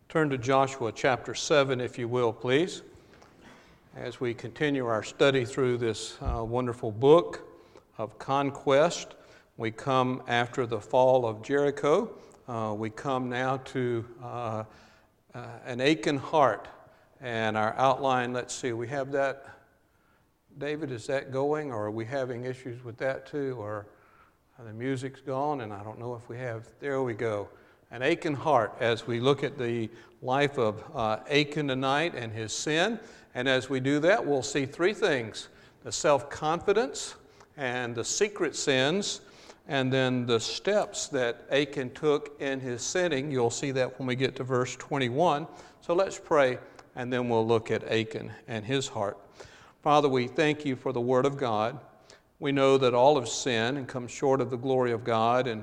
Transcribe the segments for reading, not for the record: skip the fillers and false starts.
Turn to Joshua chapter 7, if you will, please, as we continue our study through this wonderful book of conquest. We come after the fall of Jericho. We come now to an aching heart. And our outline, let's see, we have that. David, is that going, or are we having issues with that too? Or the music's gone, and I don't know if we have. There we go. An aching heart as we look at the life of Achan tonight and his sin. And as we do that, we'll see three things: the self-confidence and the secret sins, and then the steps that Achan took in his sinning. You'll see that when we get to verse 21. So let's pray, and then we'll look at Achan and his heart. Father, we thank you for the Word of God. We know that all have sinned and come short of the glory of God, and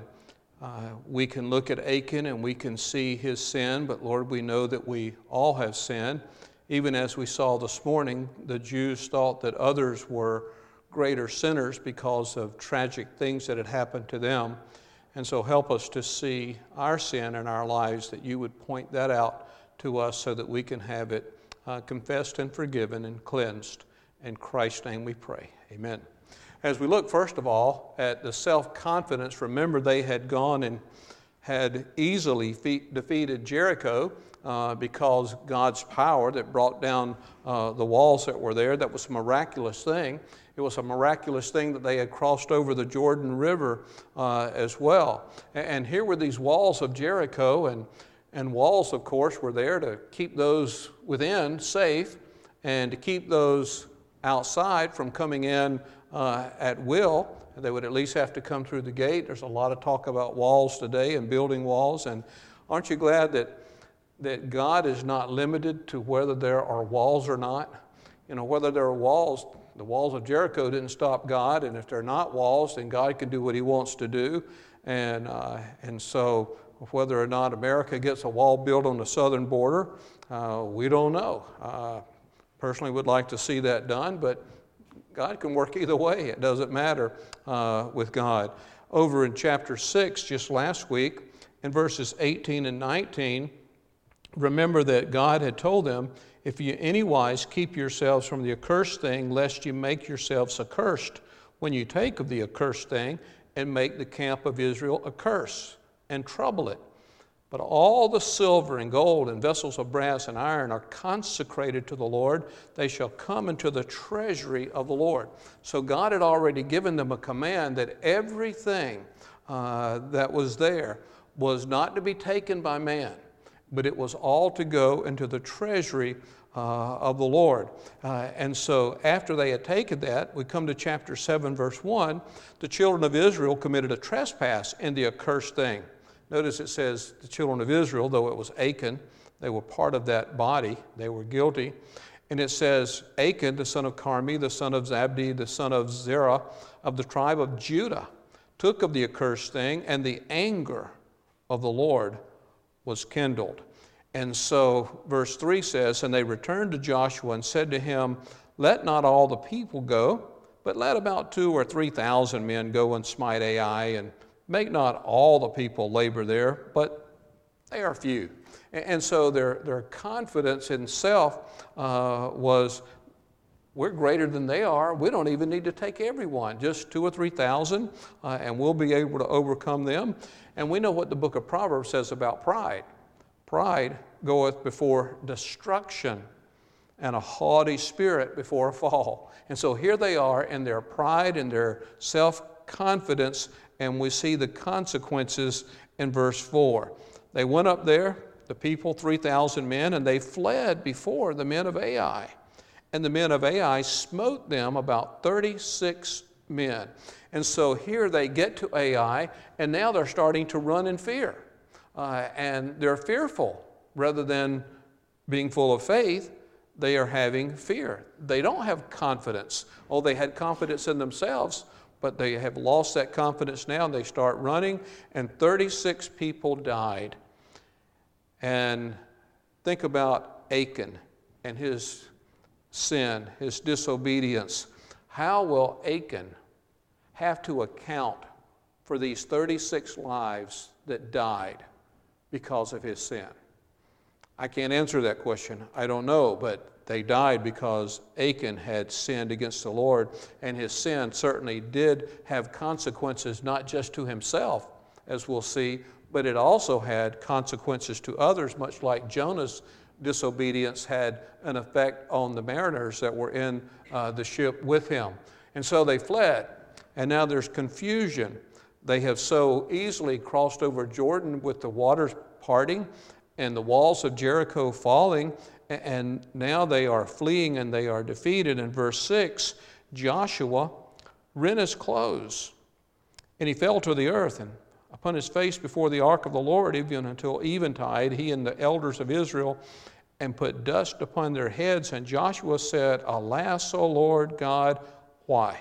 we can look at Achan and we can see his sin, but Lord, we know that we all have sinned. Even as we saw this morning, the Jews thought that others were greater sinners because of tragic things that had happened to them. And so help us to see our sin in our lives, that you would point that out to us so that we can have it confessed and forgiven and cleansed. In Christ's name we pray. Amen. As we look, first of all, at the self-confidence, remember they had gone and had easily defeated Jericho because God's power that brought down the walls that were there. That was a miraculous thing. It was a miraculous thing that they had crossed over the Jordan River as well. And here were these walls of Jericho, and walls, of course, were there to keep those within safe and to keep those outside from coming in at will. They would at least have to come through the gate. There's a lot of talk about walls today and building walls. And aren't you glad that God is not limited to whether there are walls or not? You know, whether there are walls, the walls of Jericho didn't stop God. And if they're not walls, then God can do what he wants to do. And so whether or not America gets a wall built on the southern border, we don't know. Personally would like to see that done, but God can work either way. It doesn't matter with God. Over in chapter 6, just last week, in verses 18 and 19, remember that God had told them, if you anywise keep yourselves from the accursed thing, lest you make yourselves accursed when you take of the accursed thing and make the camp of Israel a curse and trouble it. But all the silver and gold and vessels of brass and iron are consecrated to the Lord. They shall come into the treasury of the Lord. So God had already given them a command that everything that was there was not to be taken by man, but it was all to go into the treasury of the Lord. And so after they had taken that, we come to chapter 7, verse 1. The children of Israel committed a trespass in the accursed thing. Notice it says the children of Israel, though it was Achan, they were part of that body, they were guilty. And it says, Achan, the son of Carmi, the son of Zabdi, the son of Zerah, of the tribe of Judah, took of the accursed thing, and the anger of the Lord was kindled. And so verse 3 says, and they returned to Joshua and said to him, let not all the people go, but let about 2,000 or 3,000 men go and smite Ai, and make not all the people labor there, but they are few. And so their confidence in self was, we're greater than they are. We don't even need to take everyone, just 2,000 or 3,000, and we'll be able to overcome them. And we know what the book of Proverbs says about pride. Pride goeth before destruction, and a haughty spirit before a fall. And so here they are in their pride and their self-confidence, and we see the consequences in verse 4. They went up there, the people, 3,000 men, and they fled before the men of Ai. And the men of Ai smote them, about 36 men. And so here they get to Ai, and now they're starting to run in fear. And they're fearful. Rather than being full of faith, they are having fear. They don't have confidence. Oh, they had confidence in themselves, but they have lost that confidence now, and they start running, and 36 people died. And think about Achan and his sin, his disobedience. How will Achan have to account for these 36 lives that died because of his sin? I can't answer that question. I don't know, but they died because Achan had sinned against the Lord, and his sin certainly did have consequences, not just to himself, as we'll see, but it also had consequences to others, much like Jonah's disobedience had an effect on the mariners that were in the ship with him. And so they fled, and now there's confusion. They have so easily crossed over Jordan with the waters parting and the walls of Jericho falling, and now they are fleeing and they are defeated. In verse 6, Joshua rent his clothes, and he fell to the earth, and upon his face before the ark of the Lord, even until eventide, he and the elders of Israel, and put dust upon their heads. And Joshua said, Alas, O Lord God, why?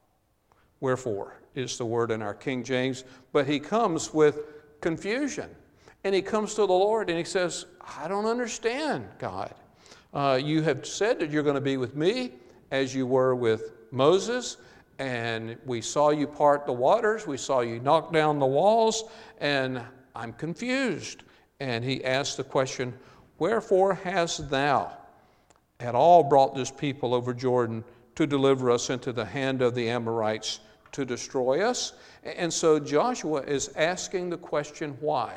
Wherefore is the word in our King James. But he comes with confusion. And he comes to the Lord and he says, I don't understand, God. You have said that you're going to be with me as you were with Moses. And we saw you part the waters. We saw you knock down the walls. And I'm confused. And he asked the question, Wherefore hast thou at all brought this people over Jordan to deliver us into the hand of the Amorites to destroy us? And so Joshua is asking the question, why?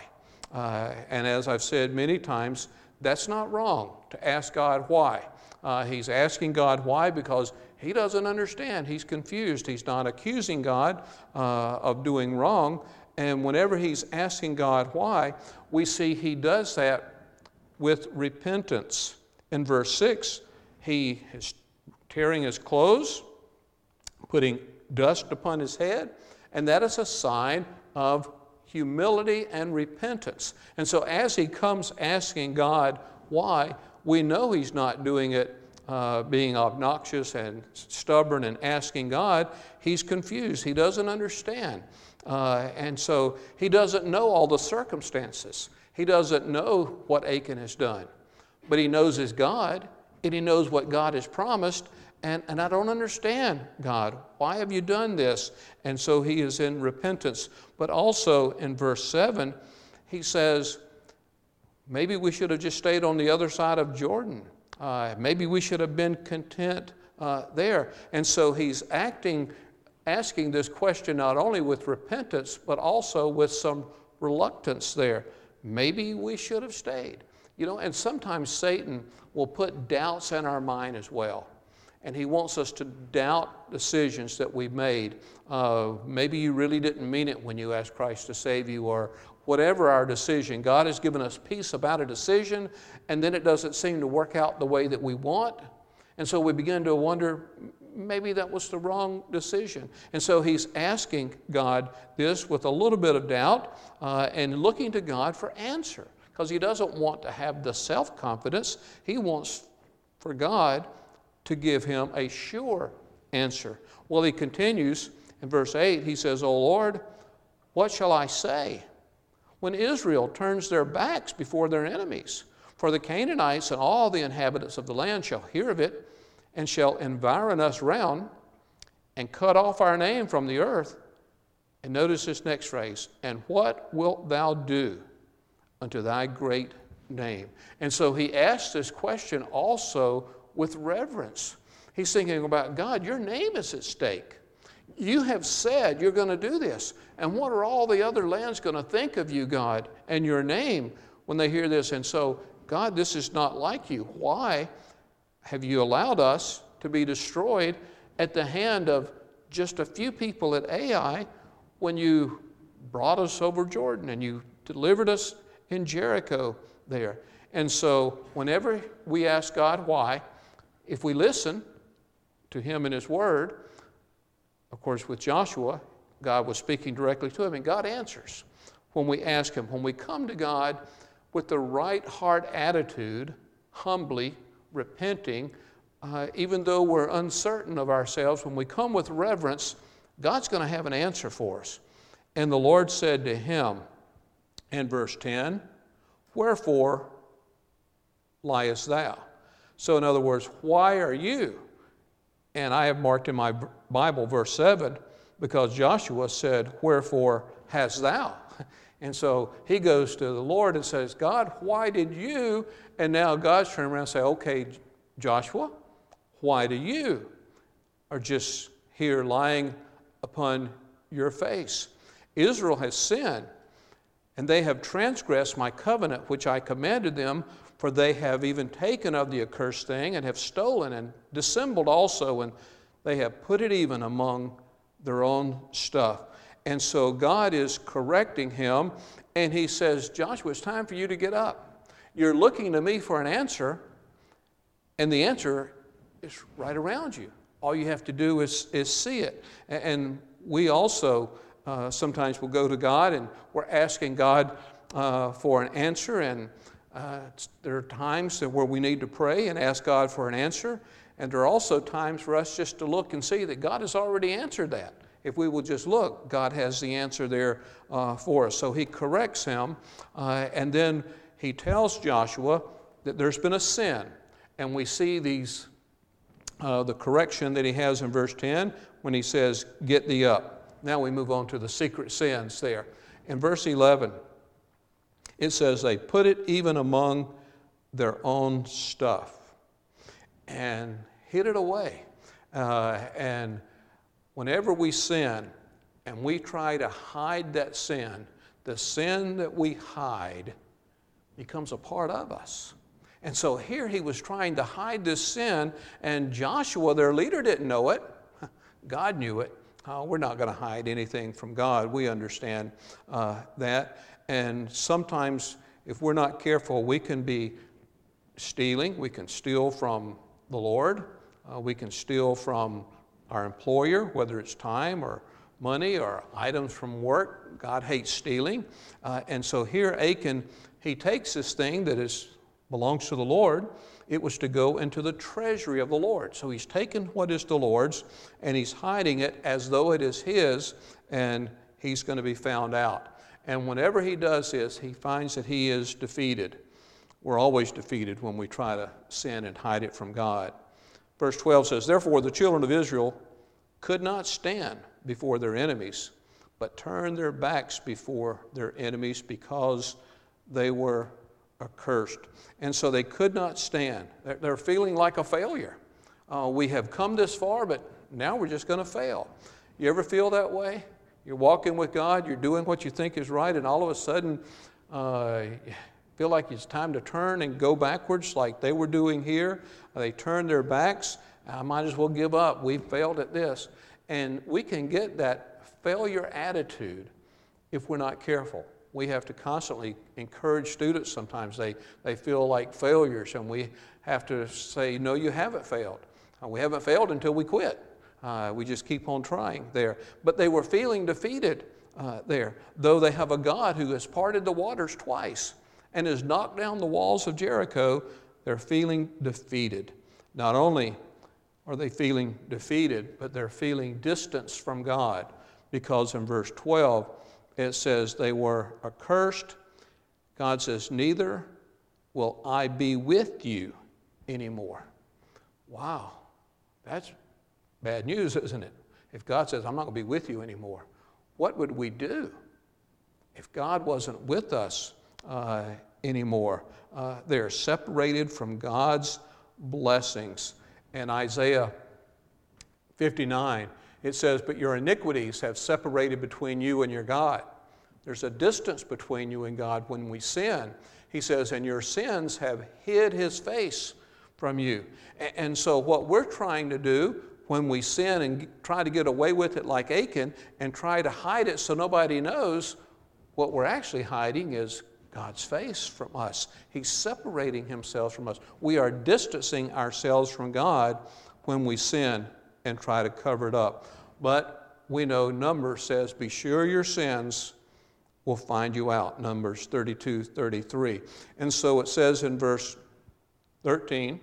And as I've said many times, that's not wrong to ask God why. He's asking God why because he doesn't understand. He's confused. He's not accusing God of doing wrong. And whenever he's asking God why, we see he does that with repentance. In verse 6, he is tearing his clothes, putting dust upon his head, and that is a sign of humility and repentance. And so as he comes asking God why, we know he's not doing it being obnoxious and stubborn and asking God. He's confused. He doesn't understand. And so he doesn't know all the circumstances. He doesn't know what Achan has done. But he knows his God, and he knows what God has promised. And I don't understand, God. Why have you done this? And so he is in repentance. But also in verse 7, he says, maybe we should have just stayed on the other side of Jordan. Maybe we should have been content there. And so he's asking this question not only with repentance, but also with some reluctance there. Maybe we should have stayed. And sometimes Satan will put doubts in our mind as well. And he wants us to doubt decisions that we've made. Maybe you really didn't mean it when you asked Christ to save you, or whatever our decision. God has given us peace about a decision, and then it doesn't seem to work out the way that we want. And so we begin to wonder, maybe that was the wrong decision. And so he's asking God this with a little bit of doubt and looking to God for answer, because he doesn't want to have the self-confidence. He wants for God to give him a sure answer. Well, he continues in verse 8, he says, O Lord, what shall I say when Israel turns their backs before their enemies? For the Canaanites and all the inhabitants of the land shall hear of it, and shall environ us round, and cut off our name from the earth. And notice this next phrase, and what wilt thou do unto thy great name? And so he asks this question also with reverence. He's thinking about, God, your name is at stake. You have said you're going to do this. And what are all the other lands going to think of you, God, and your name when they hear this? And so, God, this is not like you. Why have you allowed us to be destroyed at the hand of just a few people at Ai when you brought us over Jordan and you delivered us in Jericho there? And so whenever we ask God why, if we listen to him and his word, of course with Joshua, God was speaking directly to him, and God answers when we ask him. When we come to God with the right heart attitude, humbly repenting, even though we're uncertain of ourselves, when we come with reverence, God's going to have an answer for us. And the Lord said to him in verse 10, Wherefore liest thou? So in other words, why are you? And I have marked in my Bible verse 7, because Joshua said, Wherefore hast thou? And so he goes to the Lord and says, God, why did you? And now God's turning around and say, okay, Joshua, why do you are just here lying upon your face? Israel has sinned, and they have transgressed my covenant, which I commanded them, for they have even taken of the accursed thing, and have stolen and dissembled also, and they have put it even among their own stuff. And so God is correcting him, and he says, Joshua, it's time for you to get up. You're looking to me for an answer, and the answer is right around you. All you have to do is see it. And we also sometimes will go to God, and we're asking God for an answer, and there are times where we need to pray and ask God for an answer, and there are also times for us just to look and see that God has already answered that. If we will just look, God has the answer there for us. So he corrects him, and then he tells Joshua that there's been a sin. And we see these the correction that he has in verse 10 when he says, get thee up. Now we move on to the secret sins there. In verse 11, it says they put it even among their own stuff and hid it away. And whenever we sin and we try to hide that sin, the sin that we hide becomes a part of us. And so here he was trying to hide this sin, and Joshua, their leader, didn't know it. God knew it. We're not going to hide anything from God. We understand that. And sometimes, if we're not careful, we can be stealing. We can steal from the Lord. We can steal from our employer, whether it's time or money or items from work. God hates stealing. And so here Achan, he takes this thing that belongs to the Lord. It was to go into the treasury of the Lord. So he's taken what is the Lord's and he's hiding it as though it is his, and he's going to be found out. And whenever he does this, he finds that he is defeated. We're always defeated when we try to sin and hide it from God. Verse 12 says, therefore the children of Israel could not stand before their enemies, but turned their backs before their enemies because they were accursed. And so they could not stand. They're feeling like a failure. We have come this far, but now we're just going to fail. You ever feel that way? You're walking with God, you're doing what you think is right, and all of a sudden you feel like it's time to turn and go backwards like they were doing here. They turned their backs. I might as well give up. We've failed at this. And we can get that failure attitude if we're not careful. We have to constantly encourage students. Sometimes they feel like failures, and we have to say, no, you haven't failed. We haven't failed until we quit. We just keep on trying there. But they were feeling defeated there, though they have a God who has parted the waters twice and has knocked down the walls of Jericho. They're feeling defeated. Not only are they feeling defeated, but they're feeling distance from God, because in verse 12, it says they were accursed. God says, neither will I be with you anymore. Wow, that's bad news, isn't it? If God says, I'm not going to be with you anymore, what would we do if God wasn't with us anymore? They're separated from God's blessings. In Isaiah 59, it says, but your iniquities have separated between you and your God. There's a distance between you and God when we sin. He says, and your sins have hid his face from you. And so what we're trying to do when we sin and try to get away with it like Achan and try to hide it so nobody knows, what we're actually hiding is God's face from us. He's separating himself from us. We are distancing ourselves from God when we sin and try to cover it up. But we know Numbers says, be sure your sins will find you out. Numbers 32:33. And so it says in verse 13,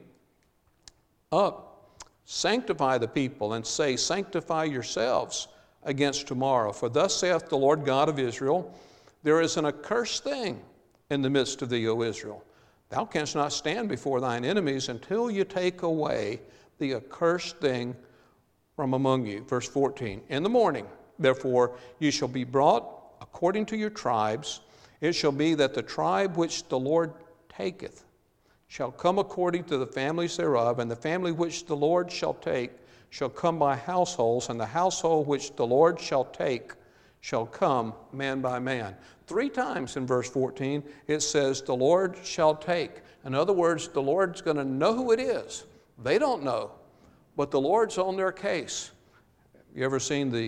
up, sanctify the people, and say, sanctify yourselves against tomorrow. For thus saith the Lord God of Israel, there is an accursed thing in the midst of thee, O Israel. Thou canst not stand before thine enemies until you take away the accursed thing from among you. Verse 14, in the morning, therefore, you shall be brought according to your tribes. It shall be that the tribe which the Lord taketh shall come according to the families thereof, and the family which the Lord shall take shall come by households, and the household which the Lord shall take shall come man by man. 3 times in verse 14 it says the Lord shall take. In other words, the Lord's going to know who it is. They don't know, but the Lord's on their case. You ever seen the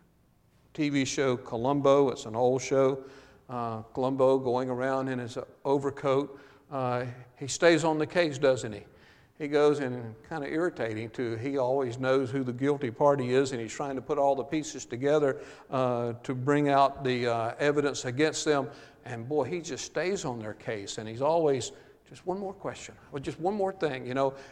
TV show Columbo? It's an old show. Columbo going around in his overcoat. He stays on the case, doesn't he? He goes and kind of irritating too. He always knows who the guilty party is, and he's trying to put all the pieces together to bring out the evidence against them. And boy, he just stays on their case, and he's always just one more question, or just one more thing,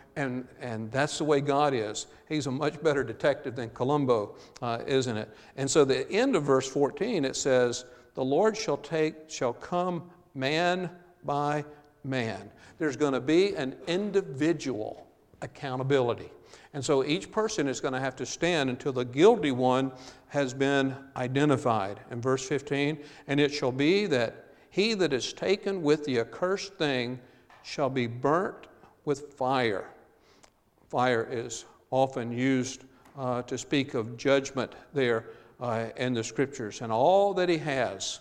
and that's the way God is. He's a much better detective than Columbo, isn't it? And so the end of verse 14, it says, the Lord shall come man by man. There's going to be an individual accountability. And so each person is going to have to stand until the guilty one has been identified. In verse 15, and it shall be that he that is taken with the accursed thing shall be burnt with fire. Fire is often used to speak of judgment there in the Scriptures. And all that he has,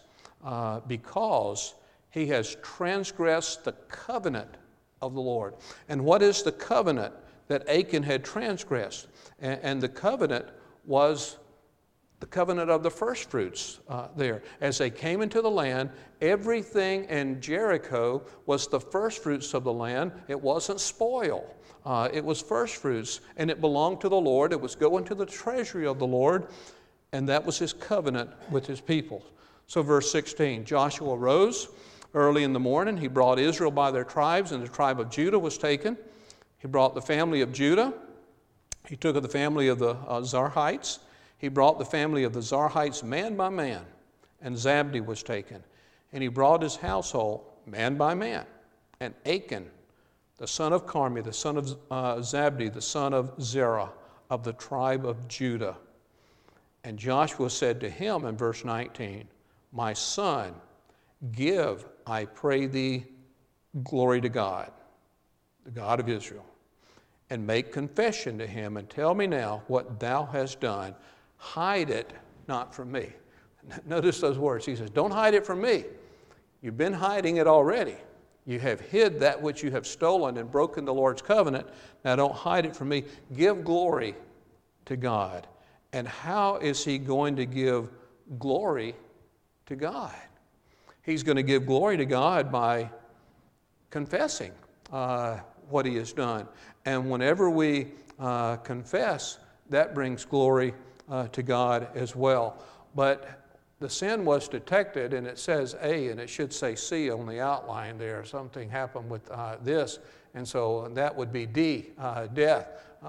because he has transgressed the covenant of the Lord. And what is the covenant that Achan had transgressed? And the covenant was the covenant of the first fruits there. As they came into the land, everything in Jericho was the first fruits of the land. It wasn't spoil. It was first fruits, and it belonged to the Lord. It was going to the treasury of the Lord, and that was his covenant with his people. So verse 16, Joshua rose early in the morning. He brought Israel by their tribes, and the tribe of Judah was taken. He brought the family of Judah. He took of the family of the Zarhites. He brought the family of the Zarhites man by man, and Zabdi was taken. And he brought his household man by man. And Achan, the son of Carmi, the son of Zabdi, the son of Zerah, of the tribe of Judah. And Joshua said to him in verse 19, my son, give, I pray thee, glory to God, the God of Israel, and make confession to him, and tell me now what thou hast done. Hide it not from me. Notice those words. He says, don't hide it from me. You've been hiding it already. You have hid that which you have stolen and broken the Lord's covenant. Now don't hide it from me. Give glory to God. And how is he going to give glory to God? He's going to give glory to God by confessing what he has done. And whenever we confess, that brings glory to God as well. But the sin was detected, and it says A, and it should say C on the outline there. Something happened with this, and so that would be D, death.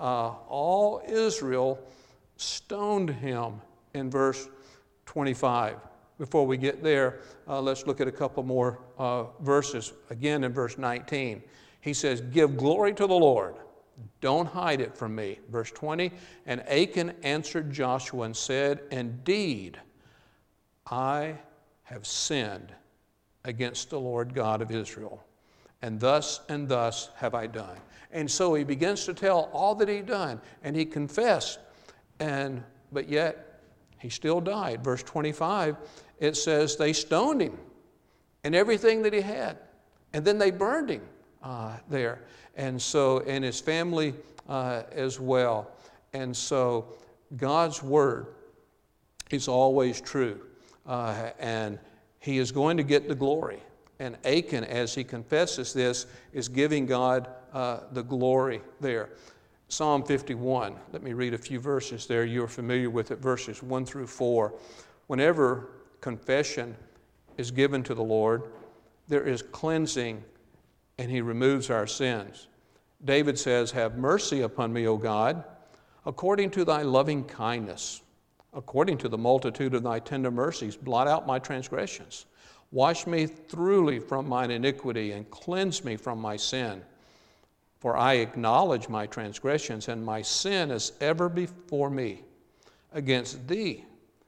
All Israel stoned him in verse 25. Before we get there, let's look at a couple more verses. Again, in verse 19, he says, give glory to the Lord. Don't hide it from me. Verse 20, and Achan answered Joshua and said, indeed, I have sinned against the Lord God of Israel, and thus have I done. And so he begins to tell all that he'd done, and he confessed, but yet he still died. Verse 25, it says they stoned him and everything that he had, and then they burned him there. And so, and his family as well. And so God's word is always true. And he is going to get the glory. And Achan, as he confesses this, is giving God the glory there. Psalm 51, let me read a few verses there. You're familiar with it, verses 1 through 4. Whenever confession is given to the Lord, there is cleansing, and he removes our sins. David says, have mercy upon me, O God, according to thy loving kindness. According to the multitude of thy tender mercies, blot out my transgressions. Wash me thoroughly from mine iniquity, and cleanse me from my sin. For I acknowledge my transgressions, and my sin is ever before me. Against thee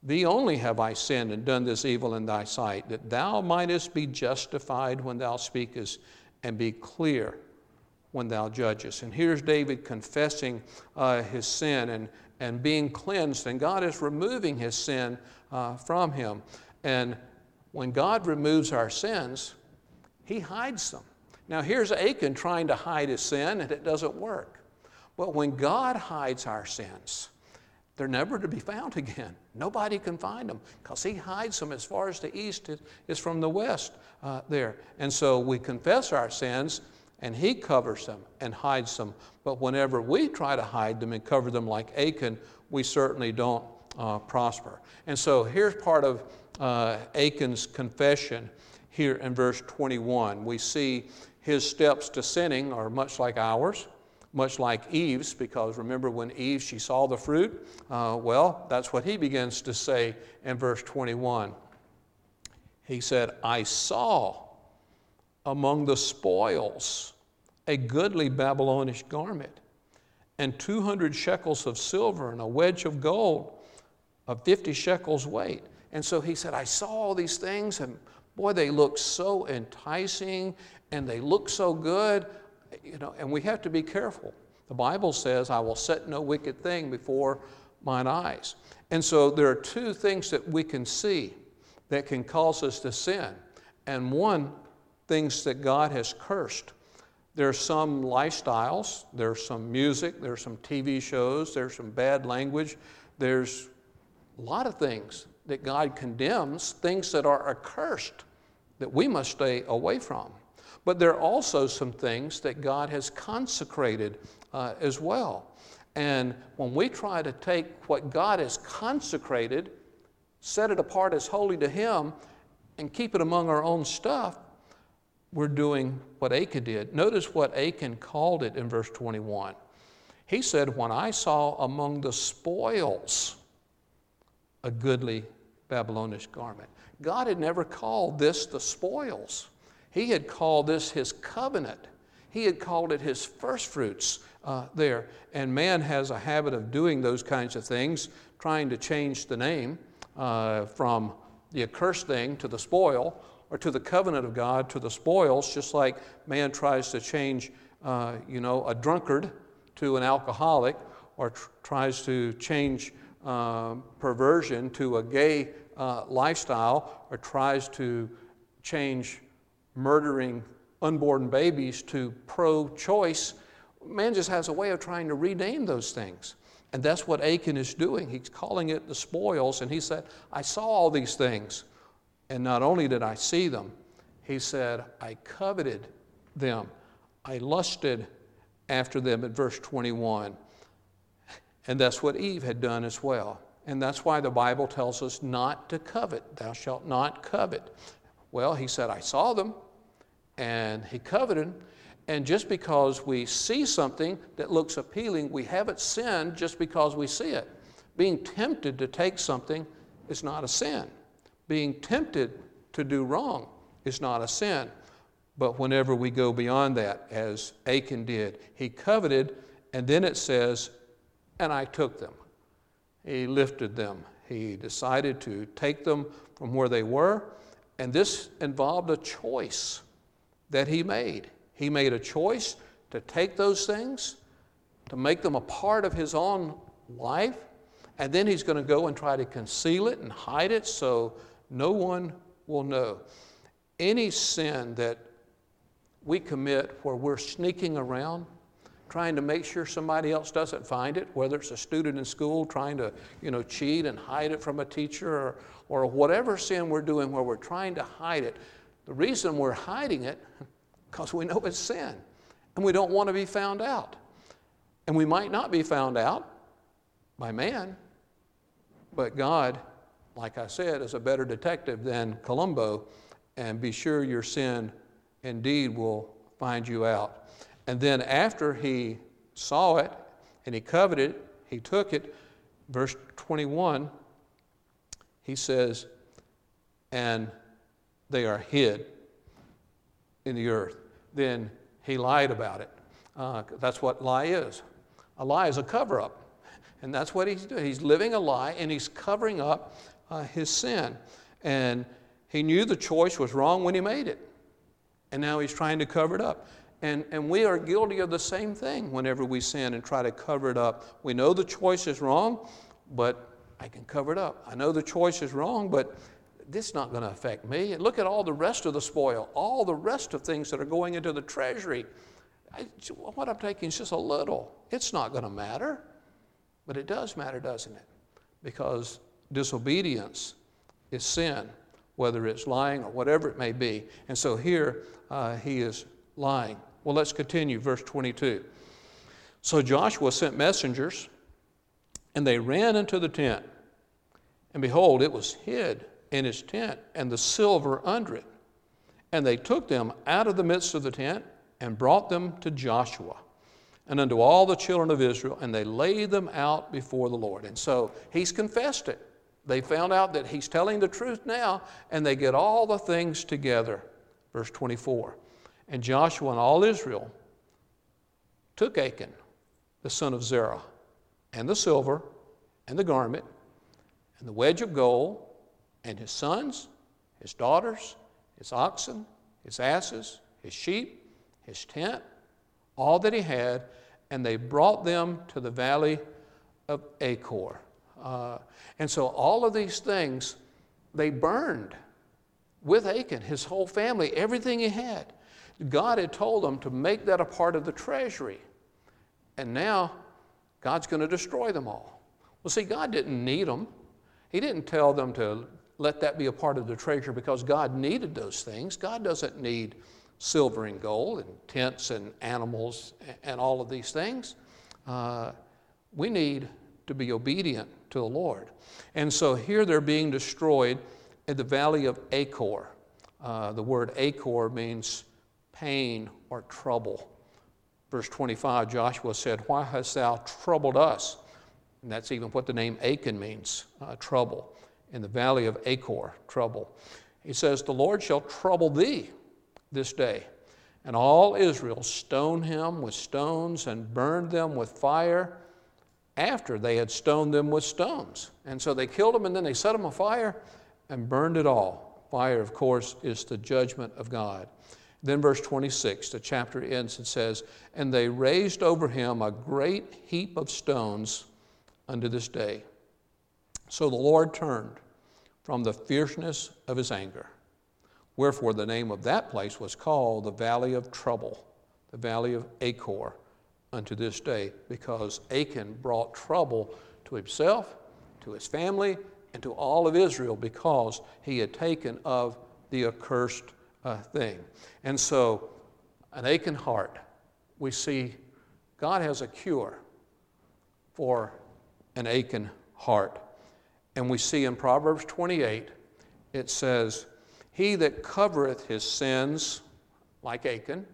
Thee only have I sinned and done this evil in thy sight, that thou mightest be justified when thou speakest, and be clear when thou judgest. And here's David confessing his sin and being cleansed, and God is removing his sin from him. And when God removes our sins, he hides them. Now here's Achan trying to hide his sin, and it doesn't work. But when God hides our sins, they're never to be found again. Nobody can find them because he hides them as far as the east is from the west there. And so we confess our sins, and he covers them and hides them. But whenever we try to hide them and cover them like Achan, we certainly don't prosper. And so here's part of Achan's confession here in verse 21. We see his steps to sinning are much like ours, much like Eve's, because remember when Eve, she saw the fruit? Well, that's what he begins to say in verse 21. He said, I saw among the spoils a goodly Babylonish garment, and 200 shekels of silver, and a wedge of gold of 50 shekels weight. And so he said, I saw all these things, and boy, they look so enticing, and they look so good. And we have to be careful. The Bible says, I will set no wicked thing before mine eyes. And so there are two things that we can see that can cause us to sin. And one, things that God has cursed. There's some lifestyles, there's some music, there's some TV shows, there's some bad language. There's a lot of things that God condemns, things that are accursed that we must stay away from. But there are also some things that God has consecrated as well. And when we try to take what God has consecrated, set it apart as holy to him, and keep it among our own stuff, we're doing what Achan did. Notice what Achan called it in verse 21. He said, when I saw among the spoils a goodly Babylonish garment. God had never called this the spoils. He had called this his covenant. He had called it his first fruits there. And man has a habit of doing those kinds of things, trying to change the name from the accursed thing to the spoil, or to the covenant of God to the spoils, just like man tries to change a drunkard to an alcoholic, or tries to change perversion to a gay lifestyle, or tries to change murdering unborn babies to pro-choice. Man just has a way of trying to rename those things. And that's what Achan is doing. He's calling it the spoils. And he said, I saw all these things. And not only did I see them, he said, I coveted them. I lusted after them in verse 21. And that's what Eve had done as well. And that's why the Bible tells us not to covet. Thou shalt not covet. Well, he said, I saw them, and he coveted. And just because we see something that looks appealing, we haven't sinned just because we see it. Being tempted to take something is not a sin. Being tempted to do wrong is not a sin. But whenever we go beyond that, as Achan did, he coveted, and then it says, and I took them. He lifted them. He decided to take them from where they were. And this involved a choice that he made. He made a choice to take those things, to make them a part of his own life, and then he's going to go and try to conceal it and hide it so no one will know. Any sin that we commit where we're sneaking around, trying to make sure somebody else doesn't find it, whether it's a student in school trying to, cheat and hide it from a teacher, or whatever sin we're doing where we're trying to hide it. The reason we're hiding it, because we know it's sin, and we don't want to be found out. And we might not be found out by man, but God, like I said, is a better detective than Columbo, and be sure your sin indeed will find you out. And then after he saw it and he coveted it, he took it, verse 21, he says, and they are hid in the earth. Then he lied about it. That's what lie is. A lie is a cover-up. And that's what he's doing. He's living a lie, and he's covering up his sin. And he knew the choice was wrong when he made it. And now he's trying to cover it up. And we are guilty of the same thing whenever we sin and try to cover it up. We know the choice is wrong, but I can cover it up. I know the choice is wrong, but this is not going to affect me. And look at all the rest of the spoil, all the rest of things that are going into the treasury. What I'm taking is just a little. It's not going to matter. But it does matter, doesn't it? Because disobedience is sin, whether it's lying or whatever it may be. And so here he is lying. Well, let's continue, verse 22. So Joshua sent messengers, and they ran into the tent. And behold, it was hid in his tent, and the silver under it. And they took them out of the midst of the tent, and brought them to Joshua, and unto all the children of Israel, and they laid them out before the Lord. And so he's confessed it. They found out that he's telling the truth now, and they get all the things together. Verse 24. And Joshua and all Israel took Achan, the son of Zerah, and the silver, and the garment, and the wedge of gold, and his sons, his daughters, his oxen, his asses, his sheep, his tent, all that he had, and they brought them to the valley of Achor. And so all of these things, they burned with Achan, his whole family, everything he had. God had told them to make that a part of the treasury. And now God's going to destroy them all. Well, see, God didn't need them. He didn't tell them to let that be a part of the treasure because God needed those things. God doesn't need silver and gold and tents and animals and all of these things. We need to be obedient to the Lord. And so here they're being destroyed in the valley of Achor. The word Achor means pain or trouble. Verse 25, Joshua said, "Why hast thou troubled us?" And that's even what the name Achan means, trouble. In the valley of Achor, trouble. He says, "The Lord shall trouble thee this day." And all Israel stoned him with stones and burned them with fire after they had stoned them with stones. And so they killed them and then they set them on fire and burned it all. Fire, of course, is the judgment of God. Then verse 26, the chapter ends and says, "And they raised over him a great heap of stones unto this day. So the Lord turned from the fierceness of his anger. Wherefore the name of that place was called the Valley of Trouble, the Valley of Achor, unto this day, because Achan brought trouble to himself, to his family, and to all of Israel because he had taken of the accursed thing." And so, an Achan heart, we see God has a cure for an Achan heart. And we see in Proverbs 28, it says, "He that covereth his sins, like Achan,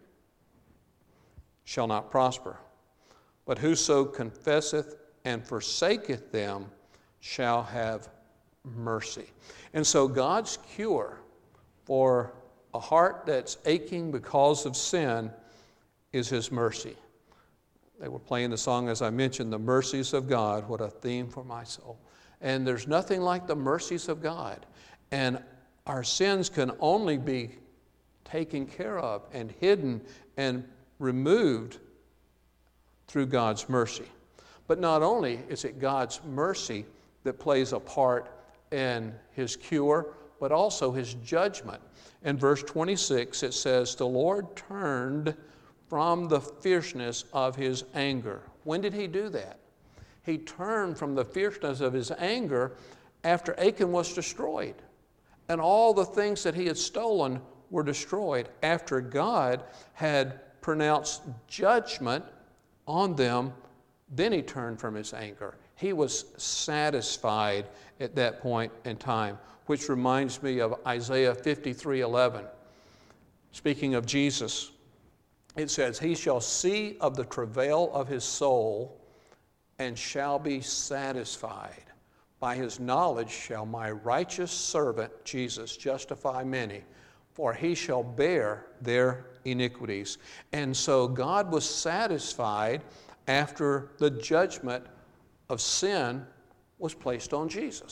shall not prosper. But whoso confesseth and forsaketh them shall have mercy." And so God's cure for a heart that's aching because of sin is his mercy. They were playing the song, as I mentioned, "The Mercies of God," what a theme for my soul. And there's nothing like the mercies of God. And our sins can only be taken care of and hidden and removed through God's mercy. But not only is it God's mercy that plays a part in his cure, but also his judgment. In verse 26, it says, "The Lord turned from the fierceness of his anger." When did he do that? He turned from the fierceness of his anger after Achan was destroyed. And all the things that he had stolen were destroyed after God had pronounced judgment on them. Then he turned from his anger. He was satisfied at that point in time, which reminds me of Isaiah 53:11. Speaking of Jesus, it says, "He shall see of the travail of his soul and shall be satisfied. By his knowledge shall my righteous servant, Jesus, justify many, for he shall bear their iniquities." And so God was satisfied after the judgment of sin was placed on Jesus.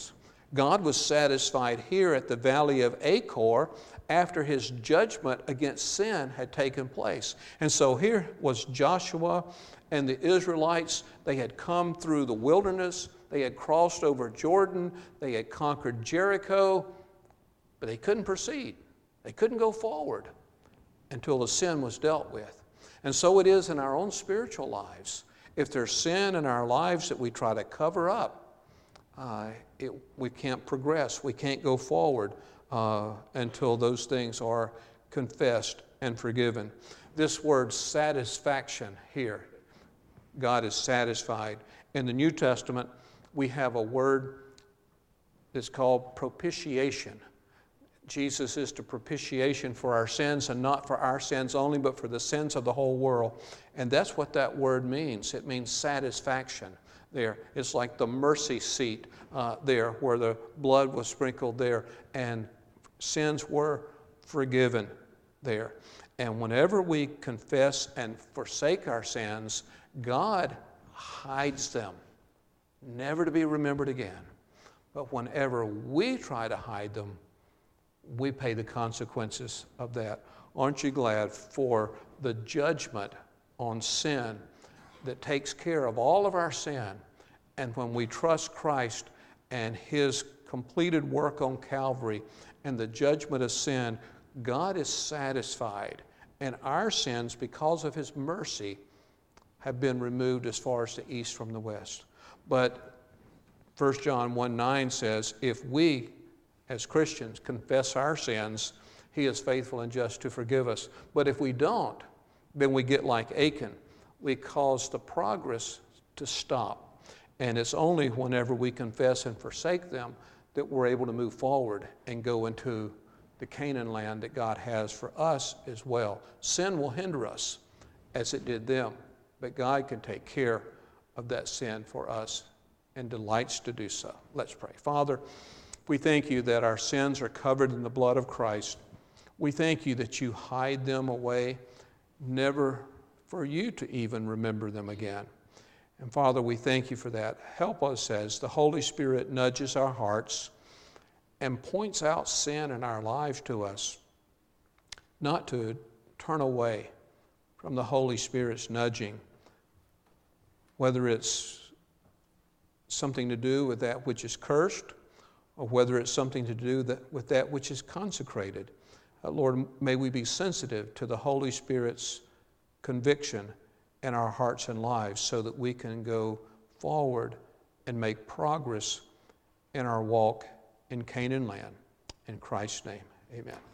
God was satisfied here at the valley of Achor after his judgment against sin had taken place. And so here was Joshua and the Israelites. They had come through the wilderness. They had crossed over Jordan. They had conquered Jericho. But they couldn't proceed. They couldn't go forward until the sin was dealt with. And so it is in our own spiritual lives. If there's sin in our lives that we try to cover up, we can't progress. We can't go forward until those things are confessed and forgiven. This word satisfaction here, God is satisfied. In the New Testament, we have a word that's called propitiation. Jesus is the propitiation for our sins, and not for our sins only, but for the sins of the whole world. And that's what that word means. It means satisfaction there. It's like the mercy seat there, where the blood was sprinkled there, and sins were forgiven there. And whenever we confess and forsake our sins, God hides them, never to be remembered again. But whenever we try to hide them, we pay the consequences of that. Aren't you glad for the judgment on sin that takes care of all of our sin? And when we trust Christ and his completed work on Calvary and the judgment of sin, God is satisfied. And our sins, because of his mercy, have been removed as far as the east from the west. But 1 John 1:9 says, if we as Christians confess our sins, he is faithful and just to forgive us. But if we don't, then we get like Achan. We cause the progress to stop. And it's only whenever we confess and forsake them that we're able to move forward and go into the Canaan land that God has for us as well. Sin will hinder us as it did them, but God can take care of that sin for us and delights to do so. Let's pray. Father, we thank you that our sins are covered in the blood of Christ. We thank you that you hide them away, never for you to even remember them again. And Father, we thank you for that. Help us as the Holy Spirit nudges our hearts and points out sin in our lives to us, not to turn away from the Holy Spirit's nudging, whether it's something to do with that which is cursed, or whether it's something to do with that which is consecrated. Lord, may we be sensitive to the Holy Spirit's conviction in our hearts and lives so that we can go forward and make progress in our walk in Canaan land. In Christ's name, amen.